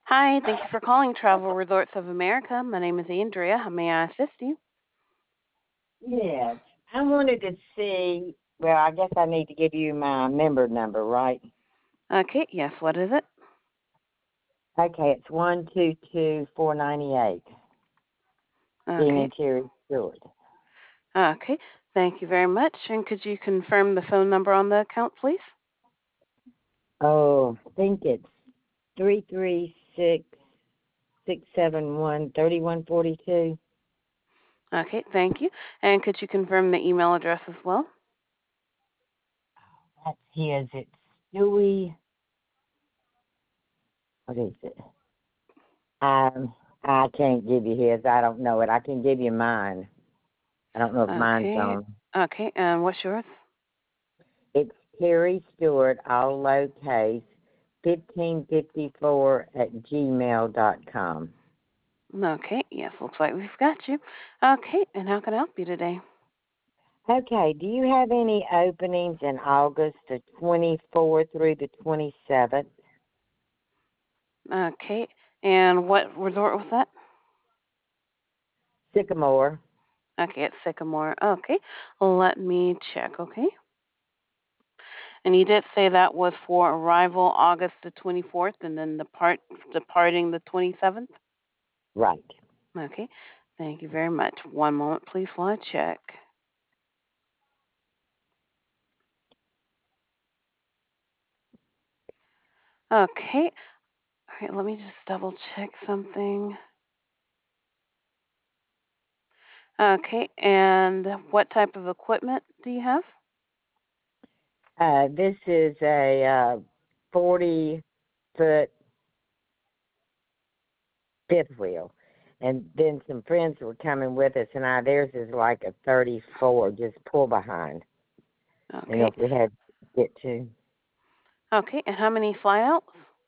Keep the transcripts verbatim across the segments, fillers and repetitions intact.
Hi, thank you for calling Travel Resorts of America. My name is Andrea. How may I assist you? Yes. I wanted to see, well, I guess I need to give you my member number, right? Okay, yes, what is it? Okay, it's one two two four ninety eight. Dean Okay, and Terry Stewart. okay, thank you very much. And could you confirm the phone number on the account, please? Oh, I think it's three three six six seven one thirty one forty two. Okay, thank you. And could you confirm the email address as well? That's his. It's Stewie. What is it? Um, I can't give you his. I don't know it. I can give you mine. I don't know if mine's Okay, on. okay, and what's yours? It's Terry Stewart, all lowercase, fifteen fifty four at gmail dot com. Okay, yes, looks like we've got you. Okay, and how can I help you today? Okay, do you have any openings in August the twenty fourth through the twenty seventh? Okay, and what resort was that? Sycamore. Okay, it's Sycamore. Okay, let me check, okay? And you did say that was for arrival August the twenty-fourth and then depart departing the twenty-seventh? Right. Okay. Thank you very much. One moment, please, while I check. Okay. All right, let me just double check something. Okay, and what type of equipment do you have? Uh, this is a uh, forty foot fifth wheel. And then some friends were coming with us, and I, theirs is like a thirty-four, just pull behind. You know, Okay. if we had to get to. Okay, and how many flyouts?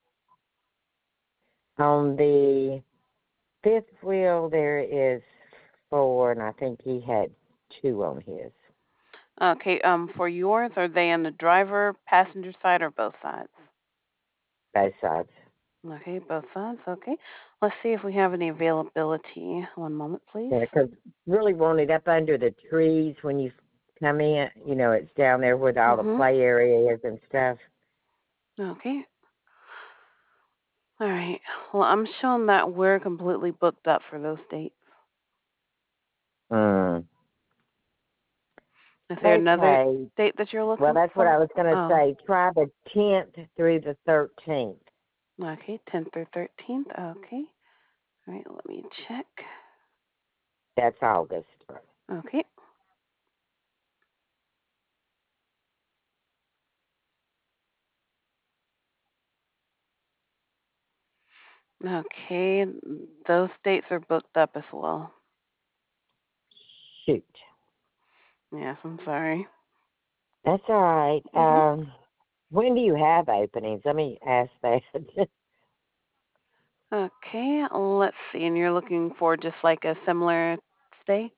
On the fifth wheel, there is four, and I think he had two on his, Okay, um, for yours, are they on the driver, passenger side, or both sides? both sides. Okay, both sides. Okay. Let's see if we have any availability. One moment, please. Yeah, because really wanted up under the trees when you come in. You know, it's down there where all the Mhm. play area is and stuff. Okay. All right. Well, I'm showing that we're completely booked up for those dates. Mm. Is there another Okay. date that you're Well, looking that's what for? I was going to Oh, say. Try the tenth through the thirteenth. okay. tenth or thirteenth. Okay. All right. Let me check. That's August. Okay. Okay. Those dates are booked up as well. Shoot. Yes, I'm sorry. That's all right. Mhm. Um, when do you have openings? Let me ask that. Okay. Let's see. And you're looking for just like a similar stay?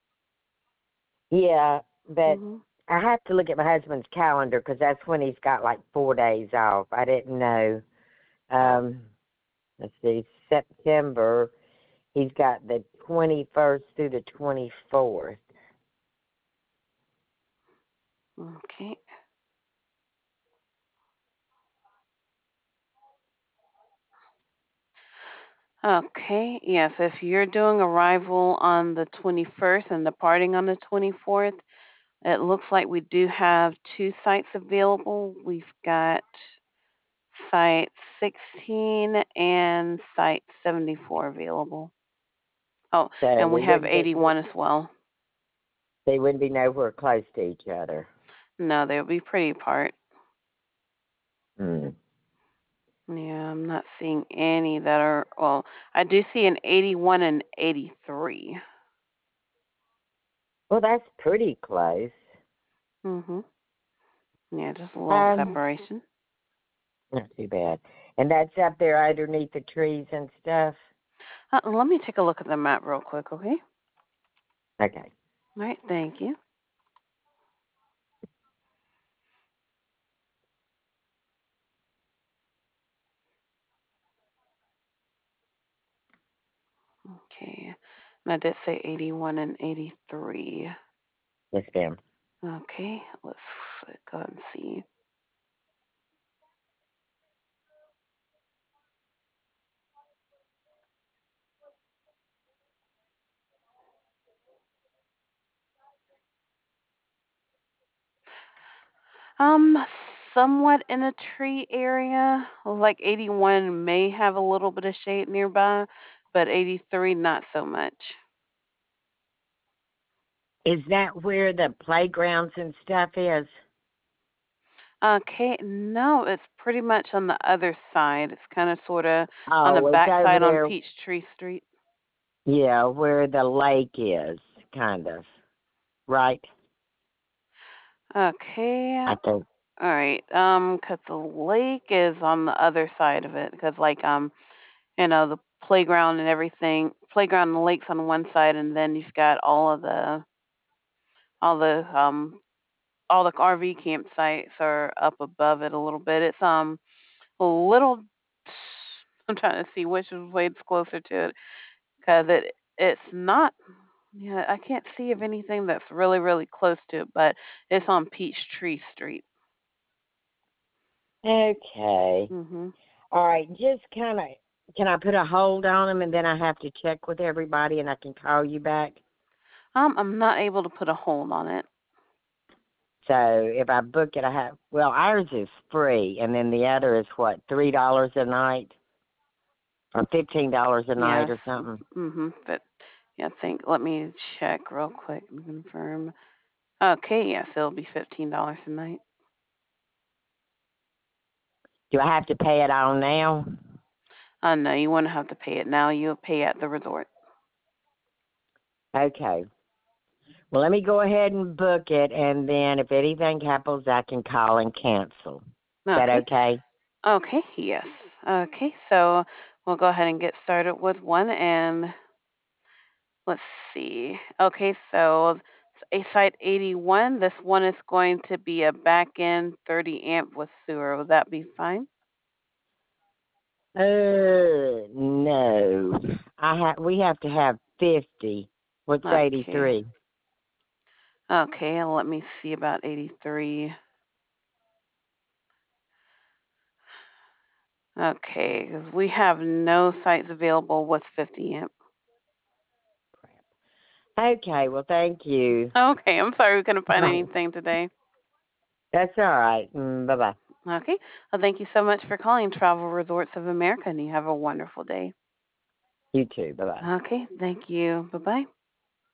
Yeah, but Mhm. I have to look at my husband's calendar because that's when he's got like four days off. I didn't know. Um, let's see, September, he's got the twenty-first through the twenty-fourth. Okay. Okay, yes, if you're doing arrival on the twenty-first and departing on the twenty-fourth, it looks like we do have two sites available. We've got site sixteen and site seventy-four available. Oh, So and we they have wouldn't be eighty-one as well. they wouldn't be nowhere close to each other. No, they'll be pretty apart. Hmm. Yeah, I'm not seeing any that are, well, I do see an eighty-one and eighty-three. Well, that's pretty close. Mhm. Yeah, just a little Um, separation. not too bad. And that's up there underneath the trees and stuff. Uh, let me take a look at the map real quick, okay? Okay. All right, thank you. Okay. And I did say eighty-one and eighty-three. Yes, ma'am. Okay, let's go and see. Um, somewhat in a tree area. Like eighty-one may have a little bit of shade nearby, but eighty-three not so much. Is that where the playgrounds and stuff is? Okay, no, it's pretty much on the other side. It's kind of sort of on the Oh, it's back over side on there. Peachtree Street. Yeah, where the lake is, kind of. Right? Okay, I think. all right. Um, 'cause the lake is on the other side of it. Because like um, you know, the playground and everything, playground and the lake's on one side, and then you've got all of the all the um all the R V campsites are up above it a little bit. It's um a little. I'm trying to see which way it's closer to it, because it it's not. Yeah, I can't see of anything that's really really close to it, but it's on Peachtree Street. Okay. Mhm. All right. Just kind of. Can I put a hold on them and then I have to check with everybody and I can call you back? Um, I'm not able to put a hold on it. So if I book it, I have. Well, ours is free, and then the other is what, three dollars a night, or fifteen dollars a night, or Yes. something. Mhm. But yeah, I think let me check real quick and confirm. Okay, yes, it'll be fifteen dollars a night. Do I have to pay it all now? Uh, no, you wouldn't have to pay it now. You'll pay at the resort. Okay. Well, let me go ahead and book it, and then if anything happens, I can call and cancel. Is that Okay. okay? Okay, yes. Okay, so we'll go ahead and get started with one, and let's see. Okay, so it's A site eighty-one. This one is going to be a back end thirty amp with sewer. Would that be fine? Uh, no. I ha- we have to have fifty. What's Okay. eighty-three? Okay, and let me see about eighty-three. Okay, 'cause we have no sites available with fifty amp. Okay, well, thank you. Okay, I'm sorry we couldn't find anything today. That's all right. Mm, bye-bye. Okay, well, thank you so much for calling Travel Resorts of America, and you have a wonderful day. You too. Bye-bye. Okay, thank you. Bye bye.